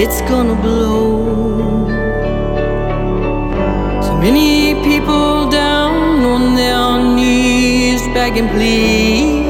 it's gonna blow. So many people down on their knees, begging please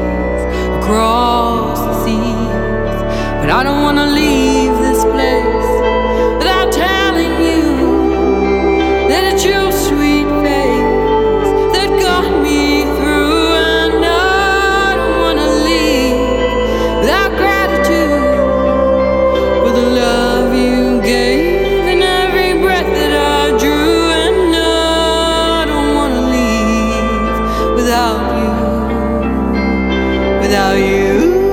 across the seas. But I don't wanna leave this place without telling you that it's your sweet face that got me through. And I don't wanna leave without gratitude for the love you gave and every breath that I drew. And I don't wanna leave without you, without you.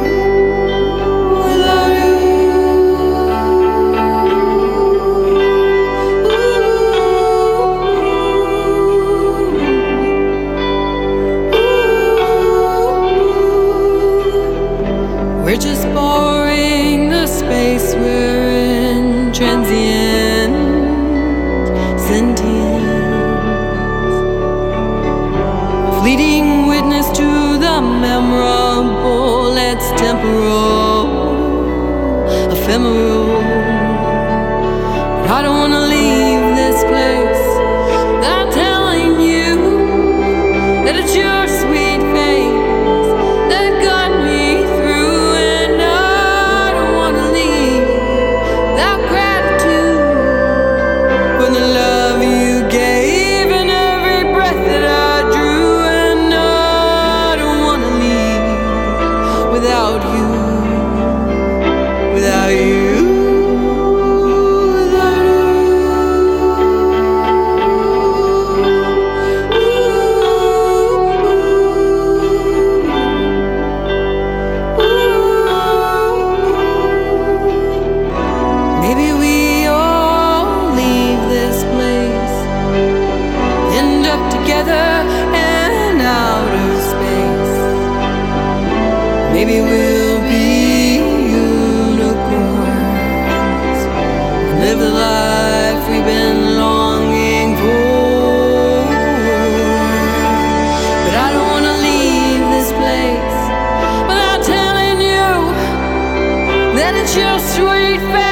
We're just borrowing the space we're in, transient, sentient, a fleeting witness to the memorable. It's temporal, ephemeral. But I don't wanna leave this place without telling you that it's your sweet face that got me through. And I don't wanna leave without gratitude for the love you gave and every breath that I drew. And I don't wanna leave without you, without you. Maybe we all leave this place, end up together in outer space. Maybe we'll be unicorns and live the life we've been longing for. But I don't wanna leave this place without telling you that it's your sweet face